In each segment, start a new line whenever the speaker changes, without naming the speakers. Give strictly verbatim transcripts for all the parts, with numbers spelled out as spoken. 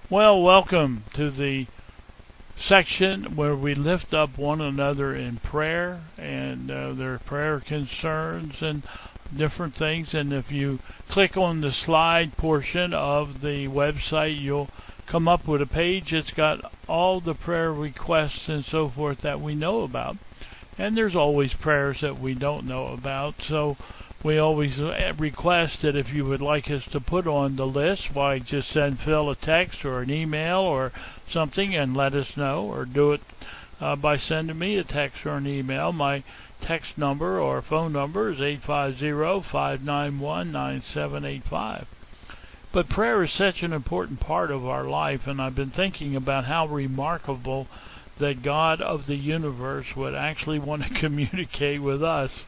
Well, welcome to the section where we lift up one another in prayer and uh, their prayer concerns and different things. And if you click on the slide portion of the website, you'll come up with a page that's got all the prayer requests and so forth that we know about. And there's always prayers that we don't know about. So we always request that if you would like us to put on the list, why just send Phil a text or an email or something and let us know, or do it uh, by sending me a text or an email. My text number or phone number is eight five zero, five nine one, nine seven eight five. But prayer is such an important part of our life, and I've been thinking about how remarkable that God of the universe would actually want to communicate with us.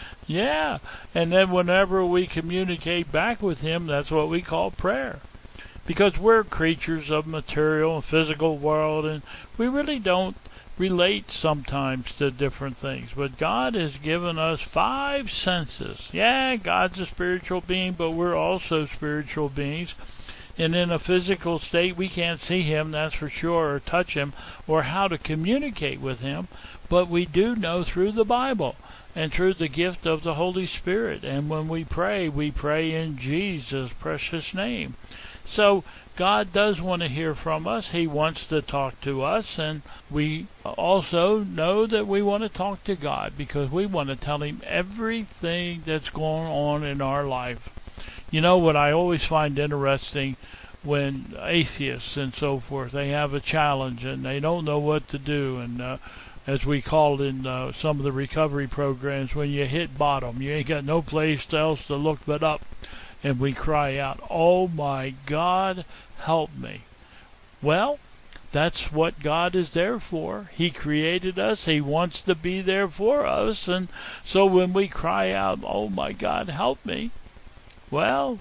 Yeah, and then whenever we communicate back with Him, that's what we call prayer. Because we're creatures of material and physical world, and we really don't relate sometimes to different things. But God has given us five senses. Yeah, God's a spiritual being, but we're also spiritual beings. And in a physical state, we can't see Him, that's for sure, or touch Him, or how to communicate with Him. But we do know through the Bible and through the gift of the Holy Spirit. And when we pray, we pray in Jesus' precious name. So God does want to hear from us. He wants to talk to us. And we also know that we want to talk to God because we want to tell Him everything that's going on in our life. You know what I always find interesting, when atheists and so forth, they have a challenge and they don't know what to do. And uh, as we call it in uh, some of the recovery programs, when you hit bottom, you ain't got no place else to look but up. And we cry out, "Oh my God, help me." Well, that's what God is there for. He created us. He wants to be there for us. And so when we cry out, "Oh my God, help me," well,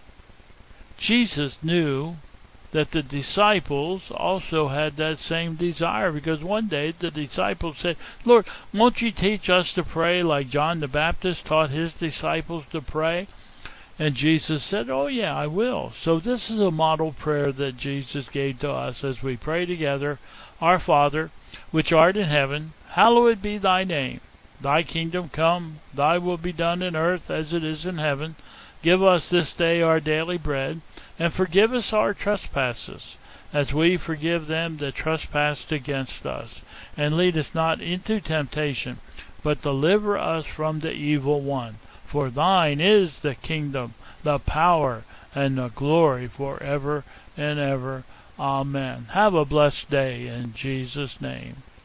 Jesus knew that the disciples also had that same desire, because one day the disciples said, "Lord, won't you teach us to pray like John the Baptist taught his disciples to pray?" And Jesus said, "Oh yeah, I will." So this is a model prayer that Jesus gave to us as we pray together. "Our Father, which art in heaven, hallowed be thy name. Thy kingdom come, thy will be done in earth as it is in heaven. Give us this day our daily bread, and forgive us our trespasses, as we forgive them that trespass against us. And lead us not into temptation, but deliver us from the evil one. For thine is the kingdom, the power, and the glory forever and ever. Amen." Have a blessed day in Jesus' name.